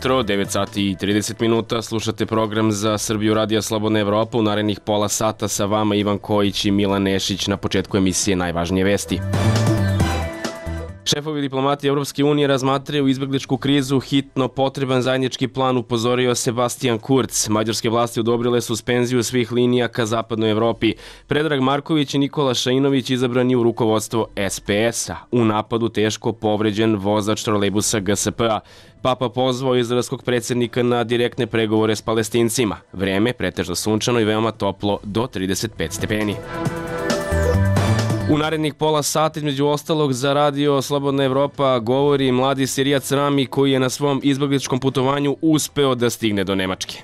jutro, 9 sati i 30 minuta, slušate program za Srbiju Radija Slobodna Evropa. U narednih pola sata sa vama Ivan Kojić i Milan Nešić. Na početku emisije najvažnije vesti. Šefovi diplomatije Evropske unije razmatraju izbegličku krizu, hitno potreban zajednički plan, upozorio Sebastian Kurz. Mađarske vlasti odobrile suspenziju svih linija ka zapadnoj Evropi. Predrag Marković i Nikola Šainović izabrani u rukovodstvo SPS-a. U napadu teško povređen vozač trolejbusa GSP-a. Papa pozvao izraelskog predsjednika na direktne pregovore s Palestincima. Vreme pretežno sunčano i veoma toplo do 35 stepeni. U narednih pola sata, između ostalog, za radio Slobodna Evropa govori mladi Sirijac Rami koji je na svom izbegličkom putovanju uspeo da stigne do Nemačke.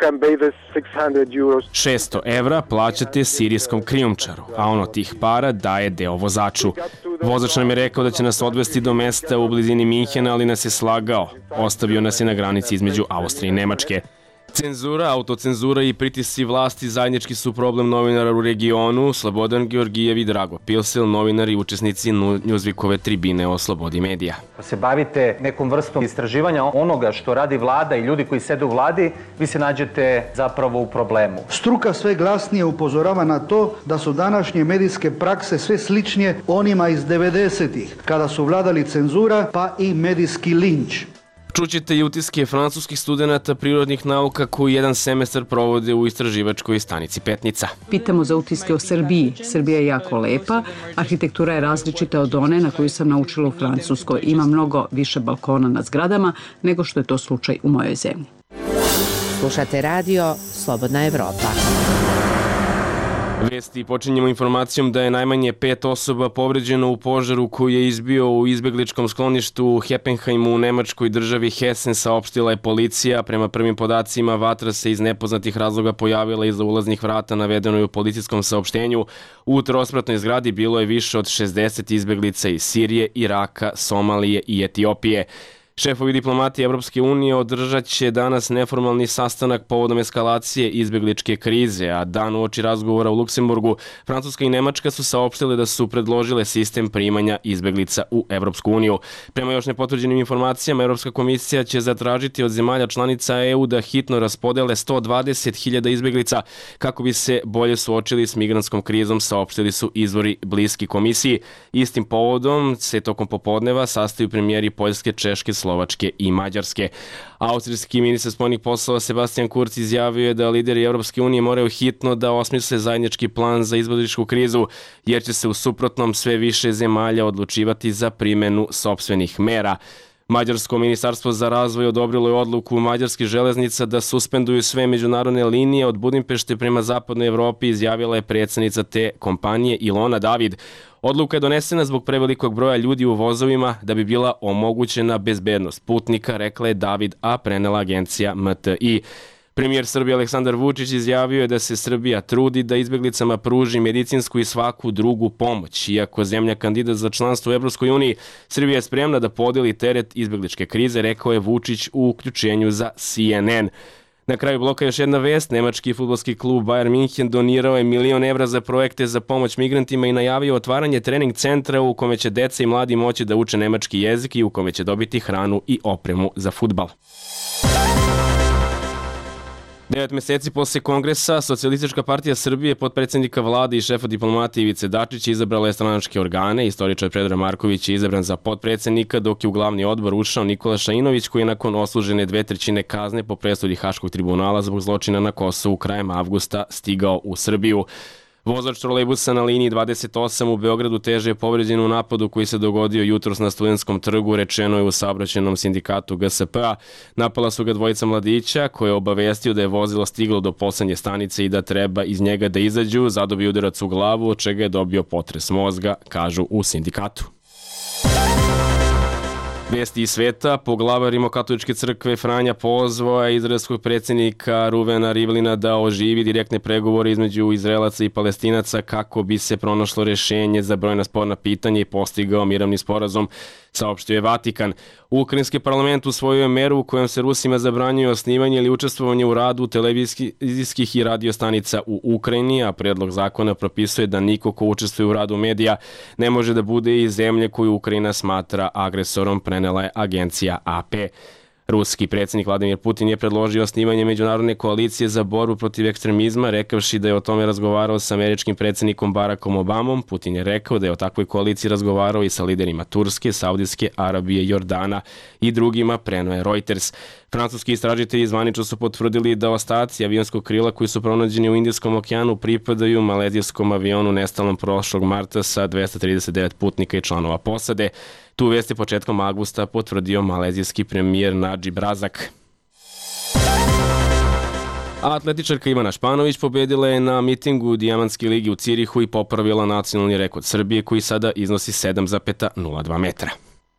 600 evra plaćate sirijskom krijumčaru, a on od tih para daje deo vozaču. Vozač nam je rekao da će nas odvesti do mesta u blizini Minhena, ali nas je slagao. Ostavio nas je na granici između Austrije i Nemačke. Cenzura, autocenzura i pritisci vlasti zajednički su problem novinara u regionu. Slobodan Georgijev i Drago Pilsel, novinari i učesnici Newsweekove tribine o slobodi medija. Se bavite nekom vrstom istraživanja onoga što radi vlada i ljudi koji sede u vladi, vi se nađete zapravo u problemu. Struka sve glasnije upozorava na to da su današnje medijske prakse sve sličnije onima iz 90-ih, kada su vladali cenzura pa i medijski linč. Čućete i utiske francuskih studenata prirodnih nauka koji jedan semestar provode u istraživačkoj stanici Petnica. Pitamo za utiske o Srbiji. Srbija je jako lepa, arhitektura je različita od one na koju sam naučila u Francuskoj. Ima mnogo više balkona na zgradama nego što je to slučaj u mojoj zemlji. Slušate radio Slobodna Evropa. Vesti počinjemo informacijom da je najmanje 5 osoba povređeno u požaru koji je izbio u izbegličkom skloništu u Heppenheimu u nemačkoj državi Hessen, saopštila je policija. Prema prvim podacima, vatra se iz nepoznatih razloga pojavila iza ulaznih vrata, navedeno je u policijskom saopštenju. U trospratnoj zgradi bilo je više od 60 izbeglica iz Sirije, Iraka, Somalije i Etiopije. Šefovi diplomatije Evropske unije održat će danas neformalni sastanak povodom eskalacije izbegličke krize, a dan uoči razgovora u Luksemburgu, Francuska i Nemačka su saopštile da su predložile sistem primanja izbeglica u Evropsku uniju. Prema još nepotvrđenim informacijama, Evropska komisija će zatražiti od zemalja članica EU da hitno raspodele 120.000 izbeglica kako bi se bolje suočili s migrantskom krizom, saopštili su izvori bliski komisiji. Istim povodom se tokom popodneva sastaju premijeri Poljske, Češke, Slovačke i Mađarske. Austrijski ministar spoljnih poslova Sebastian Kurz izjavio je da lideri Evropske unije moraju hitno da osmisle zajednički plan za izbegličku krizu, jer će se u suprotnom sve više zemalja odlučivati za primenu sopstvenih mera. Mađarsko ministarstvo za razvoj odobrilo je odluku mađarskih železnica da suspenduju sve međunarodne linije od Budimpešte prema zapadnoj Evropi, izjavila je predsjednica te kompanije Ilona David. Odluka je donesena zbog prevelikog broja ljudi u vozovima da bi bila omogućena bezbednost putnika, rekla je David, a prenela agencija MTI. Premijer Srbije Aleksandar Vučić izjavio je da se Srbija trudi da izbeglicama pruži medicinsku i svaku drugu pomoć. Iako zemlja kandidat za članstvo u Evropskoj uniji, Srbija je spremna da podeli teret izbegličke krize, rekao je Vučić u uključenju za CNN. Na kraju bloka još jedna vest. Nemački fudbalski klub Bayern Minhen donirao je 1 milion evra za projekte za pomoć migrantima i najavio otvaranje trening centra u kome će deca i mladi moći da uče nemački jezik i u kome će dobiti hranu i opremu za fudbal. 9 meseci posle kongresa, Socijalistička partija Srbije, potpredsjednika vlade i šefa diplomatije Ivice Dačića izabrala je stranačke organe. Istoričar Predrag Marković je izabran za potpredsjednika, dok je u glavni odbor ušao Nikola Šainović, koji je nakon odslužene 2/3 kazne po presudi Haškog tribunala zbog zločina na Kosovu krajem avgusta stigao u Srbiju. Vozač trolejbusa na liniji 28 u Beogradu teže je povređen u napadu koji se dogodio jutros na Studentskom trgu, rečeno je u saobraćajnom sindikatu GSP-a. Napala su ga dvojica mladića koje je obavestio da je vozilo stiglo do poslednje stanice i da treba iz njega da izađu, zadobio udarac u glavu, od čega je dobio potres mozga, kažu u sindikatu. Vesti iz sveta. Poglavar Rimokatoličke crkve Franja pozvao je izraelskog predsjednika Ruvena Rivlina da oživi direktne pregovore između Izraelaca i Palestinaca kako bi se pronašlo rješenje za brojna sporna pitanja i postigao mirovni sporazum, saopštio je Vatikan. Ukrajinski parlament usvojio je meru u kojom se Rusima zabranjuje osnivanje ili učestvovanje u radu televizijskih i radio stanica u Ukrajini, a predlog zakona propisuje da niko ko učestvuje u radu medija ne može da bude iz zemlje koju Ukrajina smatra agresorom, prenela je agencija AP. Ruski predsjednik Vladimir Putin je predložio osnivanje međunarodne koalicije za borbu protiv ekstremizma, rekavši da je o tome razgovarao sa američkim predsjednikom Barackom Obamom. Putin je rekao da je o takvoj koaliciji razgovarao i sa liderima Turske, Saudijske Arabije, Jordana i drugima, preneo je Reuters. Francuski istražitelji zvanično su potvrdili da ostaci avionskog krila koji su pronađeni u Indijskom okeanu pripadaju malezijskom avionu nestalom prošlog marta sa 239 putnika i članova posade. Tu vest je početkom avgusta potvrdio malezijski premijer Nadžib Razak. A atletičarka Ivana Španović pobedila je na mitingu Dijamantske ligi u Cirihu i popravila nacionalni rekord Srbije koji sada iznosi 7,02 metra.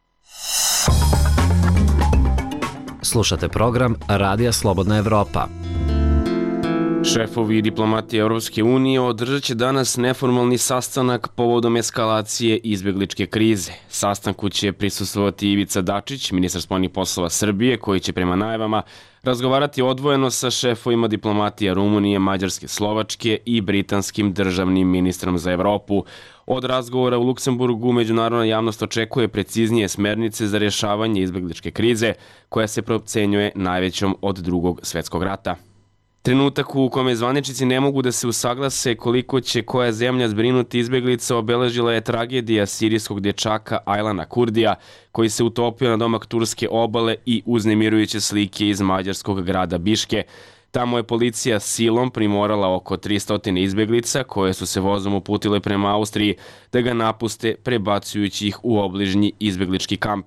Slušate program Radija Slobodna Evropa. Šefovi diplomatije Europske unije održat će danas neformalni sastanak povodom eskalacije izbegličke krize. Sastanku će prisustvovati Ivica Dačić, ministar spoljnih poslova Srbije, koji će prema najavama razgovarati odvojeno sa šefovima diplomatija Rumunije, Mađarske, Slovačke i britanskim državnim ministrom za Evropu. Od razgovora u Luksemburgu međunarodna javnost očekuje preciznije smernice za rješavanje izbegličke krize, koja se procenjuje najvećom od Drugog svjetskog rata. Trenutak u kome zvaničnici ne mogu da se usaglase koliko će koja zemlja zbrinuti izbeglica obeležila je tragedija sirijskog dječaka Ajlana Kurdija, koji se utopio na domak turske obale i uznemirujuće slike iz mađarskog grada Biške. Tamo je policija silom primorala oko 300 izbeglica koje su se vozom uputile prema Austriji da ga napuste, prebacujući ih u obližnji izbeglički kamp.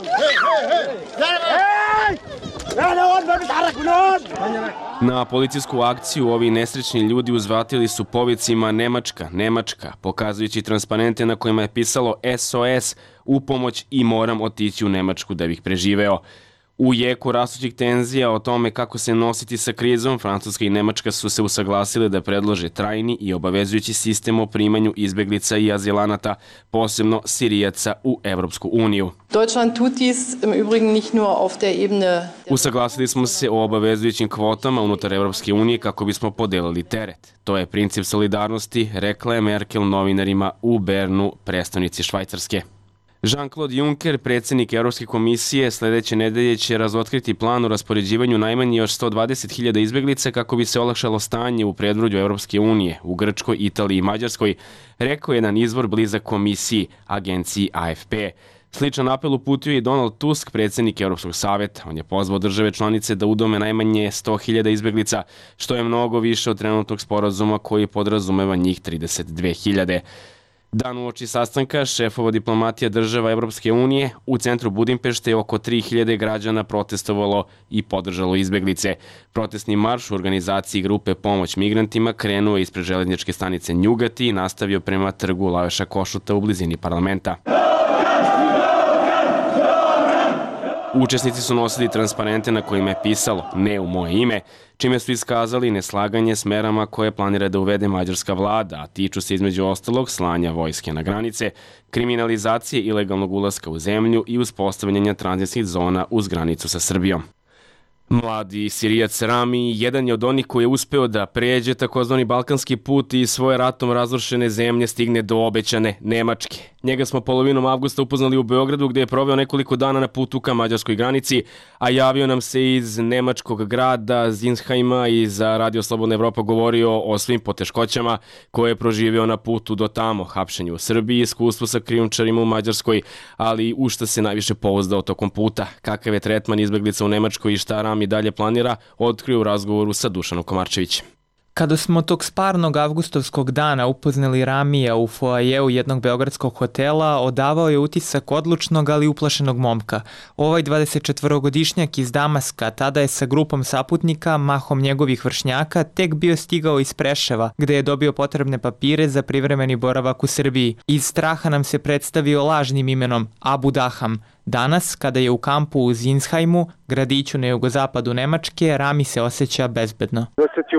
Na policijsku akciju ovi nesrećni ljudi uzvratili su povicima Nemačka, Nemačka, pokazujući transparente na kojima je pisalo SOS, u pomoć i moram otići u Nemačku da bih preživeo. U jeku rastućih tenzija o tome kako se nositi sa krizom, Francuska i Nemačka su se usaglasile da predlože trajni i obavezujući sistem o primanju izbeglica i azilanata, posebno Sirijaca u Evropsku uniju. Deutschland tut dies im Übrigen nicht nur auf der Ebene. Usaglasili smo se o obavezujućim kvotama unutar Evropske unije kako bismo podelili teret. To je princip solidarnosti, rekla je Merkel novinarima u Bernu, prestonici Švajcarske. Jean-Claude Juncker, predsjednik Europske komisije, sljedeće nedelje će razotkriti plan o raspoređivanju najmanje još 120.000 izbeglica kako bi se olakšalo stanje u predvorju Europske unije, u Grčkoj, Italiji i Mađarskoj, rekao je jedan izvor blizak komisiji, agenciji AFP. Sličan apel uputio je Donald Tusk, predsjednik Europskog savjeta. On je pozvao države članice da udome najmanje 100.000 izbeglica, što je mnogo više od trenutnog sporazuma koji podrazumeva njih 32.000. Dan uoči sastanka šefova diplomatija država Evropske unije u centru Budimpešte je oko 3.000 građana protestovalo i podržalo izbeglice. Protestni marš u organizaciji grupe Pomoć migrantima krenuo ispred željezničke stanice Njugati i nastavio prema trgu Laveša Košuta u blizini parlamenta. Učesnici su nosili transparente na kojima je pisalo "Ne u moje ime", čime su iskazali neslaganje s merama koje planira da uvede mađarska vlada, a tiču se između ostalog slanja vojske na granice, kriminalizacije ilegalnog ulaska u zemlju i uspostavljanja tranzitnih zona uz granicu sa Srbijom. Mladi Sirijac Rami jedan je od onih koji je uspeo da pređe takozvani balkanski put i svoje ratom razrušene zemlje stigne do obećane Nemačke. Njega smo polovinom avgusta upoznali u Beogradu gdje je proveo nekoliko dana na putu ka mađarskoj granici, a javio nam se iz nemačkog grada Zinsheima i za Radio Slobodna Evropa govorio o svim poteškoćama koje je proživio na putu do tamo, hapšenju u Srbiji, iskustvu sa krijumčarima u Mađarskoj, ali u šta se najviše pouzdao tokom puta, kakav je tretman izbeglica u Nemačkoj i šta Rami dalje planira, otkrio u razgovoru sa Dušanom Komarčevićem. Kada smo tog sparnog avgustovskog dana upoznali Ramija u foajeu jednog beogradskog hotela, odavao je utisak odlučnog, ali uplašenog momka. Ovaj 24-godišnjak iz Damaska tada je sa grupom saputnika, mahom njegovih vršnjaka, tek bio stigao iz Preševa, gde je dobio potrebne papire za privremeni boravak u Srbiji. Iz straha nam se predstavio lažnim imenom Abu Daham. Danas, kada je u kampu u Zinsheimu, gradiću na jugozapadu Nemačke, Rami se osjeća bezbedno.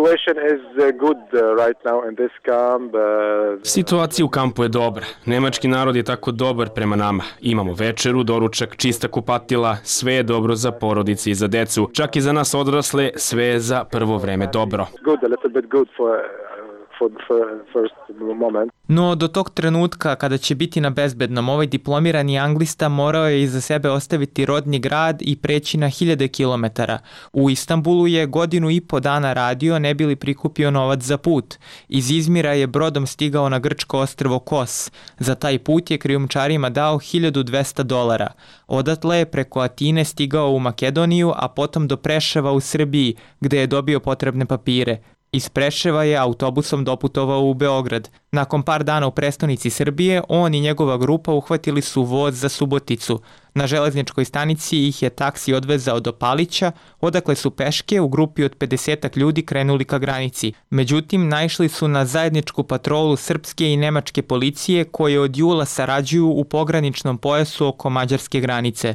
Situacija u kampu je dobra. Nemački narod je tako dobar prema nama. Imamo večeru, doručak, čista kupatila, sve je dobro za porodice i za decu. Čak i za nas odrasle, sve je za prvo vreme dobro. No, do tog trenutka kada će biti na bezbednom, ovaj diplomirani anglista morao je iza sebe ostaviti rodni grad i preći na 1000 kilometara. U Istanbulu je 1,5 dana radio ne bi li prikupio novac za put. Iz Izmira je brodom stigao na grčko ostrvo Kos. Za taj put je krijumčarima dao $1200. Odatle je preko Atine stigao u Makedoniju, a potom do Preševa u Srbiji, gde je dobio potrebne papire. Iz Preševa je autobusom doputovao u Beograd. Nakon par dana u prestonici Srbije, on i njegova grupa uhvatili su voz za Suboticu. Na železničkoj stanici ih je taksi odvezao do Palića, odakle su peške u grupi od 50 ljudi krenuli ka granici. Međutim, naišli su na zajedničku patrolu srpske i nemačke policije koje od jula sarađuju u pograničnom pojasu oko mađarske granice.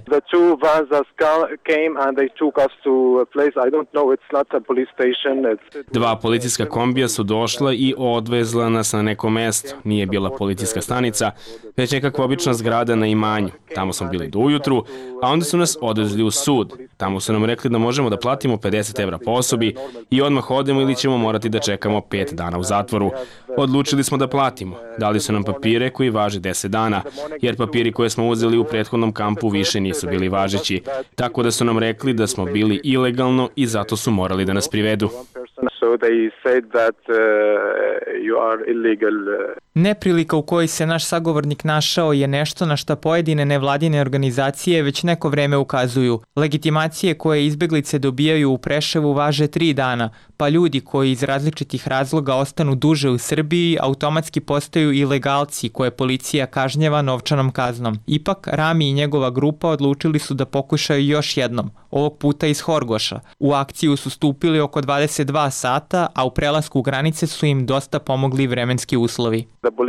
Dva policijska kombija su došla i odvezla nas na neko mesto. Nije bila policijska stanica, već nekakva obična zgrada na imanju. Tamo smo bili do ujutru, a onda su nas odvezli u sud. Tamo su nam rekli da možemo da platimo €50 po osobi i odmah odemo ili ćemo morati da čekamo 5 dana u zatvoru. Odlučili smo da platimo. Dali su nam papire koji važe 10 dana, jer papiri koje smo uzeli u prethodnom kampu više nisu bili važeći. Tako da su nam rekli da smo bili ilegalno i zato su morali da nas privedu. Neprilika u kojoj se naš sagovornik našao je nešto na šta pojedine nevladine organizacije već neko vreme ukazuju. Legitimacije koje izbeglice dobijaju u Preševu važe 3 dana, pa ljudi koji iz različitih razloga ostanu duže u Srbiji automatski postaju ilegalci koje policija kažnjava novčanom kaznom. Ipak, Rami i njegova grupa odlučili su da pokušaju još jednom, ovog puta iz Horgoša. U akciju su stupili oko 22 sata, a u prelasku granice su im dosta pomogli vremenski uslovi.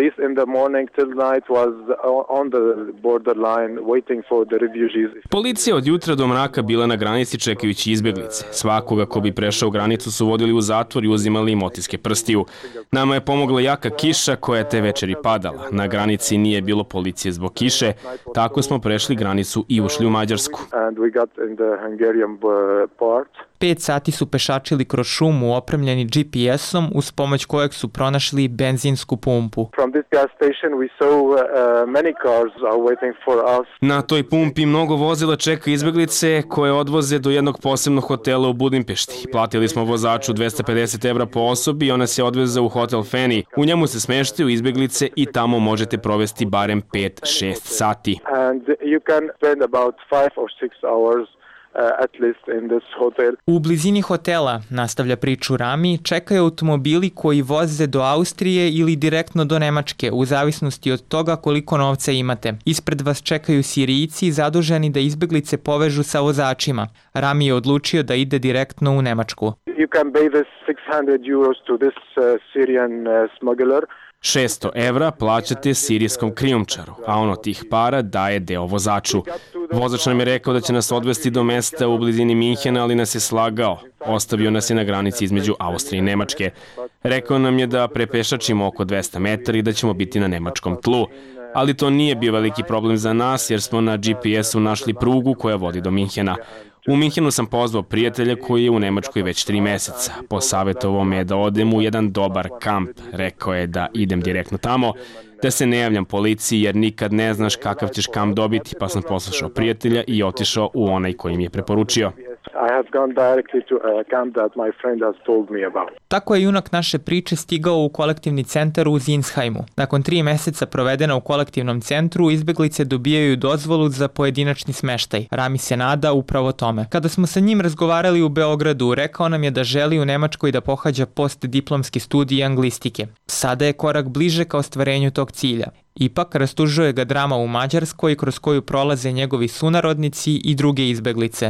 Policija od jutra do mraka bila na granici čekajući izbeglice. Svakoga ko bi prešao granicu su vodili u zatvor i uzimali im otiske prstiju. Nama je pomogla jaka kiša koja je te večeri padala. Na granici nije bilo policije zbog kiše, tako smo prešli granicu i ušli u Mađarsku. 5 sati su pešačili kroz šumu opremljeni GPS-om uz pomoć kojeg su pronašli benzinsku pumpu. Na toj pumpi mnogo vozila čeka izbeglice koje odvoze do jednog posebnog hotela u Budimpešti. Platili smo vozaču €250 po osobi i ona se odvezao u hotel Feni. U njemu se smeštaju izbeglice i tamo možete provesti barem 5-6 sati. U blizini hotela, nastavlja priču Rami, čekaju automobili koji voze do Austrije ili direktno do Nemačke, u zavisnosti od toga koliko novca imate. Ispred vas čekaju Sirijci zaduženi da izbeglice povežu sa vozačima. Rami je odlučio da ide direktno u Nemačku. 600 evra plaćate sirijskom krijumčaru, a on od tih para daje deo vozaču. Vozač nam je rekao da će nas odvesti do mesta u blizini Minhena, ali nas je slagao. Ostavio nas je na granici između Austrije i Nemačke. Rekao nam je da prepešačimo oko 200 metara i da ćemo biti na nemačkom tlu. Ali to nije bio veliki problem za nas jer smo na GPS-u našli prugu koja vodi do Minhena. U Minhenu sam pozvao prijatelja koji je u Nemačkoj već 3 meseca. Posavjetovao me da odem u jedan dobar kamp. Rekao je da idem direktno tamo, da se ne javljam policiji jer nikad ne znaš kakav ćeš kamp dobiti, pa sam poslušao prijatelja i otišao u onaj koji mi je preporučio. Tako je junak naše priče stigao u kolektivni centar u Zinsheimu. Nakon 3 meseca provedena u kolektivnom centru, izbeglice dobijaju dozvolu za pojedinačni smeštaj. Rami se nada upravo tome. Kada smo sa njim razgovarali u Beogradu, rekao nam je da želi u Nemačkoj da pohađa postdiplomski studij anglistike. Sada je korak bliže ka ostvarenju tog cilja. Ipak, rastužuje ga drama u Mađarskoj kroz koju prolaze njegovi sunarodnici i druge izbeglice.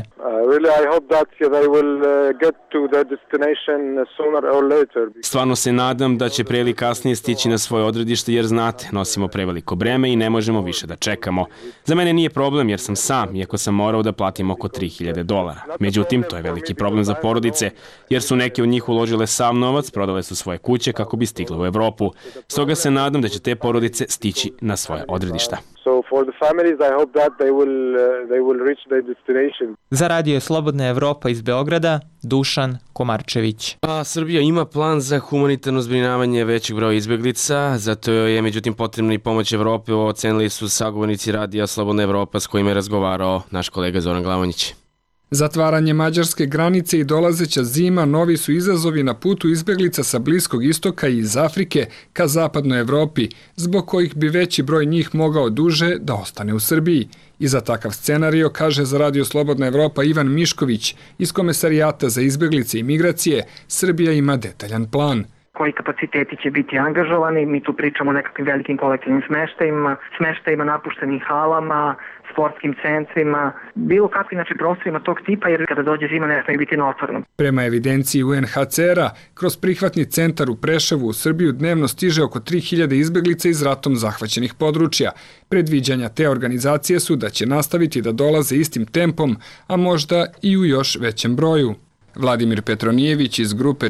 Stvarno se nadam da će pre ili kasnije stići na svoje odredište jer znate, nosimo preveliko breme i ne možemo više da čekamo. Za mene nije problem jer sam sam, iako sam morao da platim oko $3.000. Međutim, to je veliki problem za porodice jer su neke od njih uložile sav novac, prodale su svoje kuće kako bi stigle u Evropu. Stoga se nadam da će te porodice stići na svoje odredišta. for the families, I hope that they will reach their destination. Za Radio Slobodna Evropa iz Beograda, Dušan Komarčević. A Srbija ima plan za humanitarno zbrinjavanje većeg broja izbeglica, zato je međutim potrebna i pomoć Evrope, ocenili su sagovornici Radija Slobodna Evropa s kojima je razgovarao naš kolega Zoran Glavonjić. Zatvaranje mađarske granice i dolazeća zima novi su izazovi na putu izbeglica sa Bliskog istoka i iz Afrike ka zapadnoj Evropi, zbog kojih bi veći broj njih mogao duže da ostane u Srbiji. I za takav scenario, kaže za Radio Slobodna Evropa Ivan Mišković iz Komesarijata za izbeglice i migracije, Srbija ima detaljan plan. Koji kapaciteti će biti angažovani, mi tu pričamo o nekakvim velikim kolektivnim smeštajima, napuštenim halama, sportskim centrima, bilo kakvim prostorima tog tipa, jer kada dođe zima ne smije biti na otvorenom. Prema evidenciji UNHCR-a, kroz prihvatni centar u Preševu u Srbiju dnevno stiže oko 3000 izbeglica iz ratom zahvaćenih područja. Predviđanja te organizacije su da će nastaviti da dolaze istim tempom, a možda i u još većem broju. Vladimir Petronijević iz grupe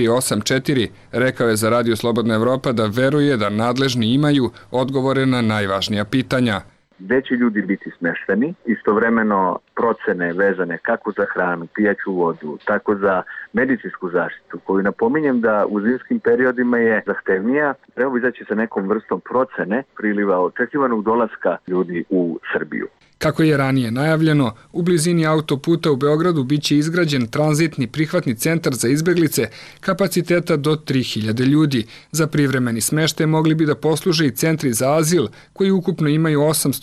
484 rekao je za Radio Slobodna Evropa da veruje da nadležni imaju odgovore na najvažnija pitanja. Gde će ljudi biti smešteni, istovremeno procene vezane kako za hranu, pijaću vodu, tako za medicinsku zaštitu, koju napominjem da u zimskim periodima je zahtevnija, treba bi izaći sa nekom vrstom procene priliva očekivanog dolaska ljudi u Srbiju. Kako je ranije najavljeno, u blizini autoputa u Beogradu biće izgrađen tranzitni prihvatni centar za izbeglice kapaciteta do 3000 ljudi. Za privremeni smeštaj mogli bi da posluže i centri za azil, koji ukupno imaju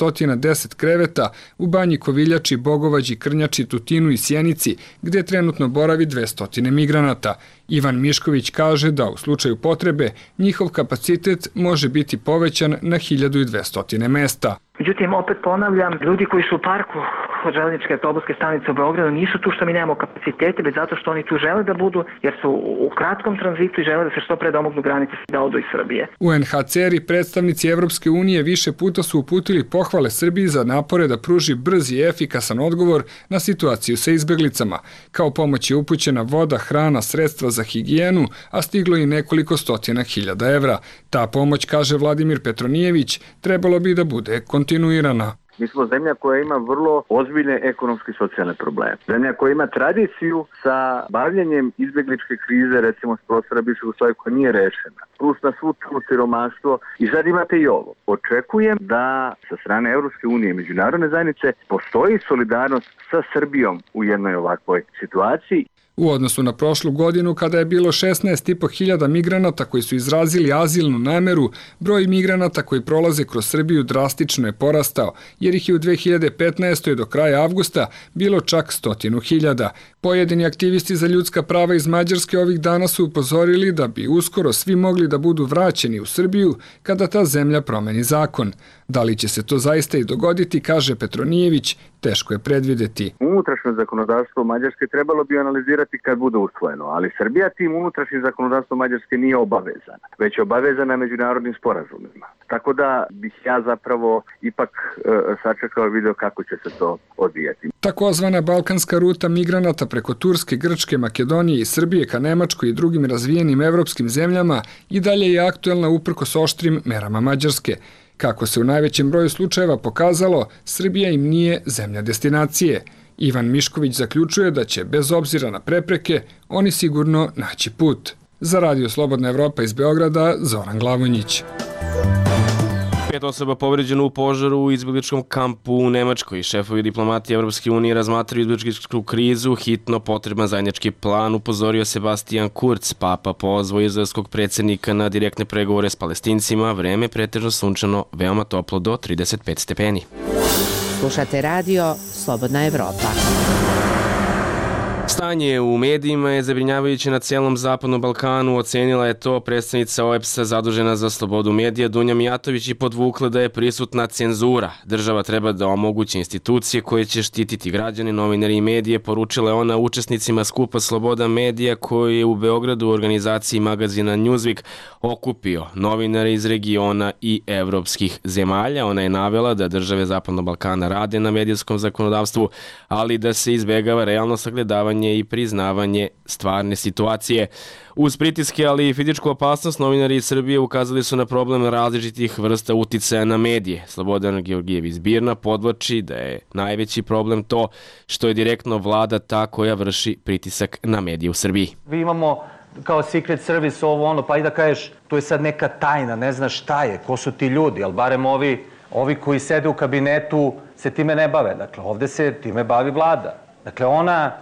810 kreveta u Banji Koviljači, Bogovađi, Krnjači, Tutinu i Sjenici, gde trenutno boravi 200 migranata. Ivan Mišković kaže da u slučaju potrebe njihov kapacitet može biti povećan na 1200 mesta. Međutim, opet ponavljam, ljudi koji su u parku od železničke autobuske stanice u Beogradu nisu tu što mi nemamo kapacitete, već zato što oni tu žele da budu, jer su u kratkom tranzitu i žele da se što pre domognu granice da odu iz Srbije. UNHCR i predstavnici Evropske unije više puta su uputili pohvale Srbiji za napore da pruži brz i efikasan odgovor na situaciju sa izbeglicama. Kao pomoć je upućena voda, hrana, sredstva za higijenu, a stiglo i nekoliko stotina hiljada evra. Ta pomoć, kaže Vladimir Petronijević, trebalo bi da bude kontinuirana. Mi smo zemlja koja ima vrlo ozbiljne ekonomske i socijalne probleme. Zemlja koja ima tradiciju sa bavljenjem izbegličke krize, recimo s prostora bivšeg Jugoslavije, koja nije rešena. Plus na svu to siromaštvo. I sad imate i ovo. Očekujem da sa strane Evropske unije i međunarodne zajednice postoji solidarnost sa Srbijom u jednoj ovakvoj situaciji. U odnosu na prošlu godinu, kada je bilo 16.500 migranata koji su izrazili azilnu nameru, broj migranata koji prolaze kroz Srbiju drastično je porastao, jer ih je u 2015. do kraja avgusta bilo čak 100.000. Pojedini aktivisti za ljudska prava iz Mađarske ovih dana su upozorili da bi uskoro svi mogli da budu vraćeni u Srbiju kada ta zemlja promeni zakon. Da li će se to zaista i dogoditi, kaže Petronijević, teško je predvideti. Unutrašnje zakonodavstvo Mađarske trebalo bi analizirati kad bude usvojeno, ali Srbija tim unutrašnjim zakonodavstvom Mađarske nije obavezana, već je obavezana međunarodnim sporazumima. Tako da bih ja zapravo ipak sačekao i video kako će se to odvijati. Takozvana balkanska ruta migranata preko Turske, Grčke, Makedonije i Srbije ka Nemačkoj i drugim razvijenim evropskim zemljama i dalje je aktuelna uprkos oštrim merama Mađarske. Kako se u najvećem broju slučajeva pokazalo, Srbija im nije zemlja destinacije. Ivan Mišković zaključuje da će, bez obzira na prepreke, oni sigurno naći put. Za Radio Slobodna Evropa iz Beograda, Zoran Glavonjić. 5 osoba povređeno u požaru u izbegličkom kampu u Nemačkoj. Šefovi diplomatije Evropske unije razmatraju izbegličku krizu, hitno potreban zajednički plan, upozorio Sebastian Kurz. Papa pozvao izraelskog predsjednika na direktne pregovore s Palestincima. Vreme pretežno sunčano, veoma toplo do 35 stepeni. Slušate radio Slobodna Evropa. Stanje u medijima je zabrinjavajuće na celom Zapadnom Balkanu, ocenila je to predstavnica OEBS-a zadužena za slobodu medija Dunja Mijatović i podvukla da je prisutna cenzura. Država treba da omogući institucije koje će štititi građane, novinari i medije, poručila je ona učesnicima skupa Sloboda medija koji je u Beogradu u organizaciji magazina Newsweek okupio novinare iz regiona i evropskih zemalja. Ona je navela da države Zapadnog Balkana rade na medijskom zakonodavstvu, ali da se izbegava realno sagledavanje razumevanje i priznavanje stvarne situacije. Uz pritiske, ali i fizičku opasnost, novinari iz Srbije ukazali su na problem različitih vrsta uticaja na medije. Slobodan Georgijev iz Birna podvlači da je najveći problem to što je direktno vlada ta koja vrši pritisak na medije u Srbiji. Vi imamo kao Secret Service ovo ono, pa i da kažeš, to je sad neka tajna, ne znaš šta je, ko su ti ljudi, ali barem ovi koji sede u kabinetu se time ne bave. Dakle, ovde se time bavi vlada. Dakle, ona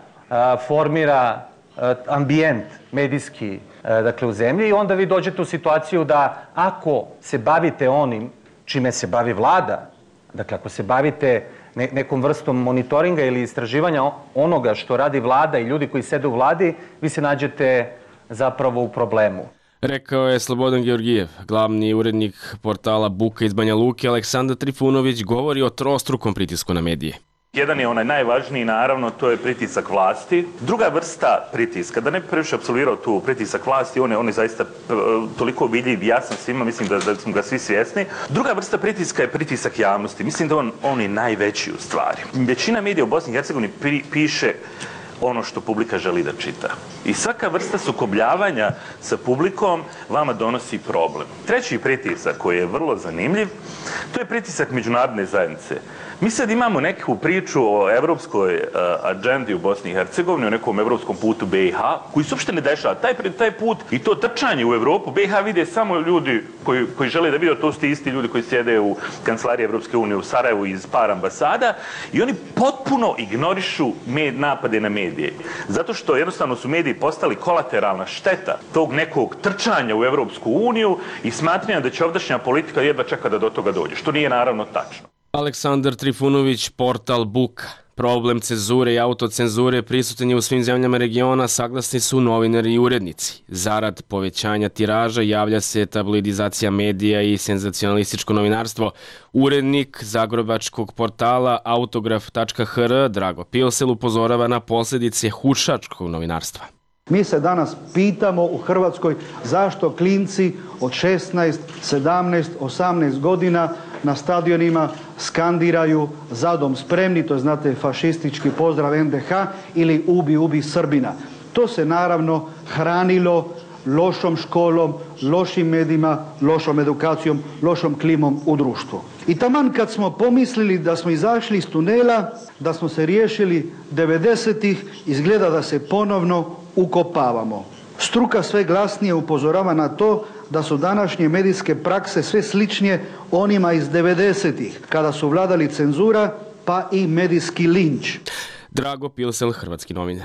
formira ambijent medijski u zemlji i onda vi dođete u situaciju da ako se bavite onim čime se bavi vlada, dakle, ako se bavite nekom vrstom monitoringa ili istraživanja onoga što radi vlada i ljudi koji sede u vladi, vi se nađete zapravo u problemu. Rekao je Slobodan Georgijev, glavni urednik portala Buka iz Banja Luke. Aleksandar Trifunović govori o trostrukom pritisku na medije. Jedan je onaj najvažniji, naravno, to je pritisak vlasti. Druga vrsta pritiska, da ne bi previše apsolvirao tu pritisak vlasti, on je zaista toliko vidljiv, jasan svima, mislim da smo ga svi svjesni. Druga vrsta pritiska je pritisak javnosti. Mislim da on je najveći u stvari. Većina medija u Bosni i Hercegovini piše ono što publika želi da čita. I svaka vrsta sukobljavanja sa publikom vama donosi problem. Treći pritisak koji je vrlo zanimljiv, to je pritisak međunarodne zajednice. Mi sad imamo neku priču o evropskoj agendi u Bosni i Hercegovini, o nekom evropskom putu BiH, koji se uopšte ne dešava. Taj put i to trčanje u Evropu, BiH vide samo ljudi koji žele da vide, to su ti isti ljudi koji sjede u kancelariji Evropske unije u Sarajevu iz par ambasada i oni potpuno ignorišu napade na medije. Zato što jednostavno su mediji postali kolateralna šteta tog nekog trčanja u Evropsku uniju i smatranja da će ovdašnja politika jedva čeka da do toga dođe, što nije naravno tačno. Aleksandar Trifunović, portal Buka. Problem cenzure i autocenzure prisutan je u svim zemljama regiona, saglasni su novinari i urednici. Zarad povećanja tiraža javlja se tabloidizacija medija i senzacionalističko novinarstvo. Urednik zagrebačkog portala autograf.hr Drago Pilsel upozorava na posljedice hušačkog novinarstva. Mi se danas pitamo u Hrvatskoj zašto klinci od 16, 17, 18 godina na stadionima skandiraju "Za dom spremni", to je, znate, fašistički pozdrav NDH, ili "Ubi, ubi Srbina". To se naravno hranilo lošom školom, lošim medijima, lošom edukacijom, lošom klimom u društvu. I taman kad smo pomislili da smo izašli iz tunela, da smo se riješili 90-ih, izgleda da se ponovno ukopavamo. Struka sve glasnije upozorava na to da su današnje medijske prakse sve sličnije onima iz 90-ih, kada su vladali cenzura pa i medijski linč. Drago Pilsel, hrvatski novinar.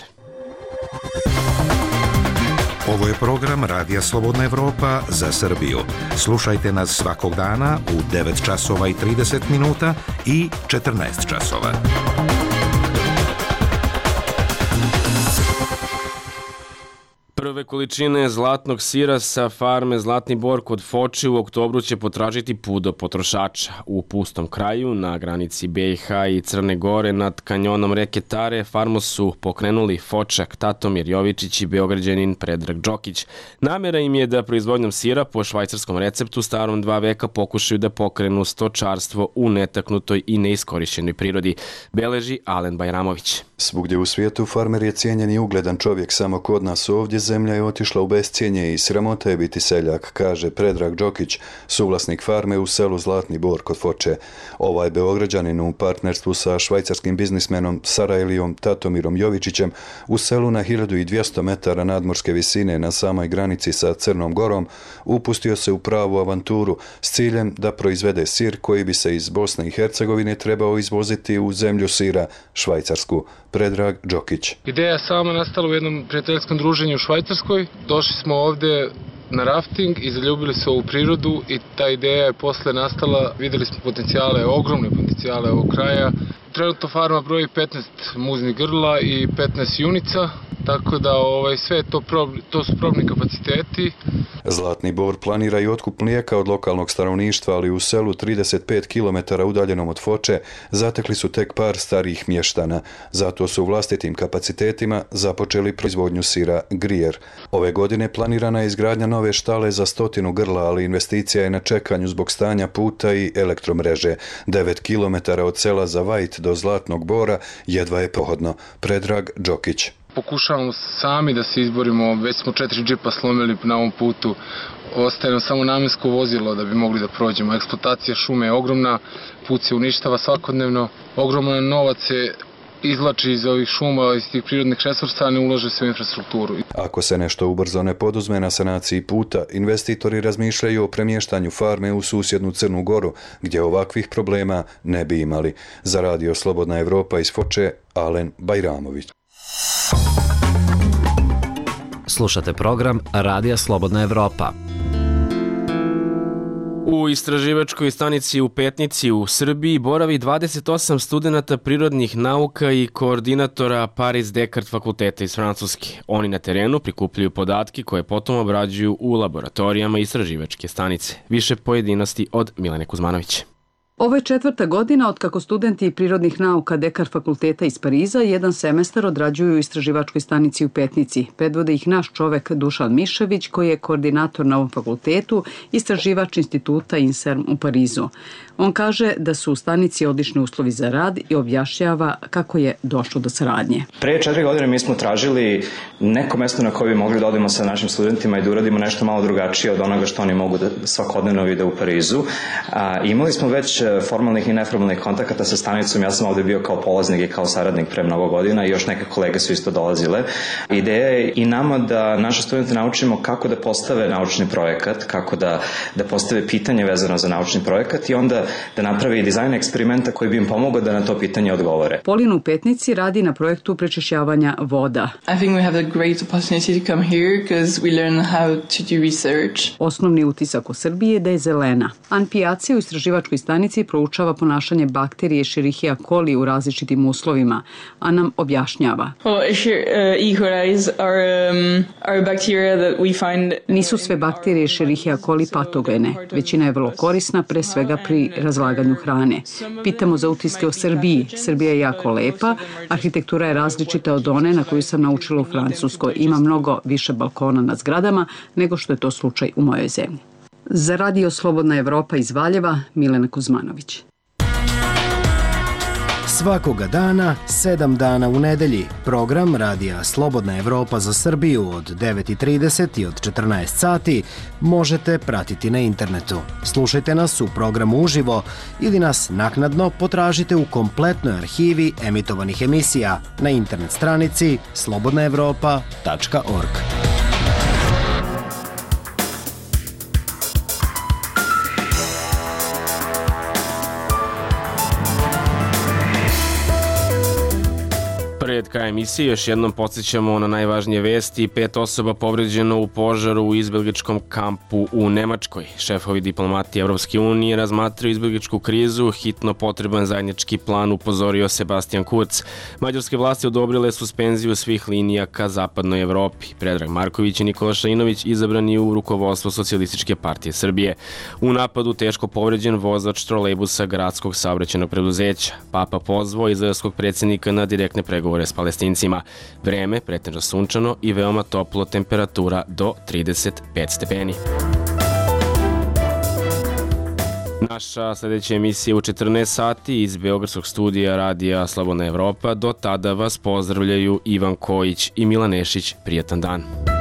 Ovo je program Radija Slobodna Evropa za Srbiju. Slušajte nas svakog dana u 9 časova i 30 minuta i 14 časova. Prve količine zlatnog sira sa farme Zlatni Bor kod Foče u oktobru će potražiti put do potrošača. U pustom kraju, na granici BiH i Crne Gore, nad kanjonom reke Tare, farmu su pokrenuli Fočak, Tatomir Jovičić i Beograđanin Predrag Đokić. Namjera im je da proizvodnjom sira po švajcarskom receptu starom 2 veka pokušaju da pokrenu stočarstvo u netaknutoj i neiskorišćenoj prirodi, beleži Alen Bajramović. Svugdje u svijetu farmer je cijenjen i ugledan čovjek, samo kod nas ovdje zemlja je otišla u bescijenje i sramota je biti seljak, kaže Predrag Đokić, suvlasnik farme u selu Zlatni Bor kod Foče. Ovaj Beograđanin u partnerstvu sa švajcarskim biznismenom Sarajlijom Tatomirom Jovičićem u selu na 1200 metara nadmorske visine na samoj granici sa Crnom Gorom upustio se u pravu avanturu s ciljem da proizvede sir koji bi se iz Bosne i Hercegovine trebao izvoziti u zemlju sira, Švajcarsku. Predrag Đokić. Ideja sama nastala u jednom prijateljskom druženju u Švajcarskoj. Došli smo ovdje na rafting i zaljubili se u prirodu i ta ideja je posle nastala. Vidjeli smo potencijale, ogromne potencijale ovog kraja. Trenutno farma broji 15 muznih grla i 15 junica, tako da sve to su probni kapaciteti. Zlatni Bor planira i otkup mlijeka od lokalnog stanovništva, ali u selu 35 km udaljenom od Foče zatekli su tek par starijih mještana. Zato su u vlastitim kapacitetima započeli proizvodnju sira Grijer. Ove godine planirana je izgradnja nove štale za 100 grla, ali investicija je na čekanju zbog stanja puta i elektromreže. 9 km od sela Zavajt do Zlatnog Bora jedva je pohodno. Predrag Đokić. Pokušavamo sami da se izborimo, već smo 4 džipa slomili na ovom putu. Ostaje nam samo namensko vozilo da bi mogli da prođemo. Eksploatacija šume je ogromna, put se uništava svakodnevno, ogroman novac se izvlači iz ovih šuma, iz tih prirodnih resursa, a ne ulaže se u infrastrukturu. Ako se nešto ubrzo ne poduzme na sanaciji puta, investitori razmišljaju o premještanju farme u susjednu Crnu Goru, gdje ovakvih problema ne bi imali. Za Radio Slobodna Evropa iz Foče, Alen Bajramović. Slušate program Radija Slobodna Evropa. U istraživačkoj stanici u Petnici u Srbiji boravi 28 studenata prirodnih nauka i koordinatora Paris Descartes fakulteta iz Francuske. Oni na terenu prikupljaju podatke koje potom obrađuju u laboratorijama istraživačke stanice. Više pojedinosti od Milene Kuzmanović. Ovo je 4. godina od kako studenti prirodnih nauka Descartes fakulteta iz Pariza jedan semestar odrađuju u istraživačkoj stanici u Petnici. Predvode ih naš čovek Dušan Mišević, koji je koordinator na ovom fakultetu, istraživač instituta INSERM u Parizu. On kaže da su u stanici odlični uslovi za rad i objašnjava kako je došlo do saradnje. Pre 4 godine mi smo tražili neko mesto na koje bi mogli da odemo sa našim studentima i da uradimo nešto malo drugačije od onoga što oni mogu da svakodnevno vide u Parizu. Imali smo već formalnih i neformalnih kontakata sa stanicom. Ja sam ovde bio kao polaznik i kao saradnik pre mnogo godina i još neke kolege su isto dolazile. Ideja je i nama da naše studente naučimo kako da postave naučni projekat, kako da postave pitanje vezano za naučni projekat i onda da napravi dizajn eksperimenta koji bi im pomogao da na to pitanje odgovore. Polina u Petnici radi na projektu prečišćavanja voda. I think we have a great opportunity to come here because we learn how to do research. Osnovni utisak o Srbiji je da je zelena. An Pijaci u istraživačkoj stanici proučava ponašanje bakterije Escherichia coli u različitim uslovima, a nam objašnjava. E. coli are bacteria that we find. Nisu sve bakterije Escherichia coli patogene. Većina je vrlo korisna, pre svega pri razlaganju hrane. Pitamo za utiske o Srbiji. Srbija je jako lepa, arhitektura je različita od one na koju sam naučila u Francuskoj. Ima mnogo više balkona nad zgradama nego što je to slučaj u mojoj zemlji. Za Radio Slobodna Evropa iz Valjeva, Milena Kuzmanović. Svakoga dana, 7 dana u nedelji, program Radija Slobodna Evropa za Srbiju od 9:30 i od 14 sati možete pratiti na internetu. Slušajte nas u programu uživo ili nas naknadno potražite u kompletnoj arhivi emitovanih emisija na internet stranici slobodnaevropa.org. Pred krajem emisije još jednom podsjećamo na najvažnije vesti. 5 osoba povređeno u požaru u izbjegličkom kampu u Nemačkoj. Šefovi diplomatije Evropske unije razmatraju izbjegličku krizu, hitno potreban zajednički plan, upozorio Sebastian Kurz. Mađarske vlasti odobrile suspenziju svih linija ka zapadnoj Evropi. Predrag Marković i Nikola Šainović izabrani u rukovodstvo Socijalističke partije Srbije. U napadu teško povređen vozač trolejbusa gradskog saobraćajnog preduzeća. Papa pozvao izraelskog predsjednika na direktne pregovore s Palestincima. Vreme pretežno sunčano i veoma toplo, temperatura do 35 stepeni. Naša sljedeća emisija u 14 sati iz Beogradskog studija Radija Slobodna Evropa. Do tada vas pozdravljaju Ivan Kojić i Milan Nešić. Prijatan dan.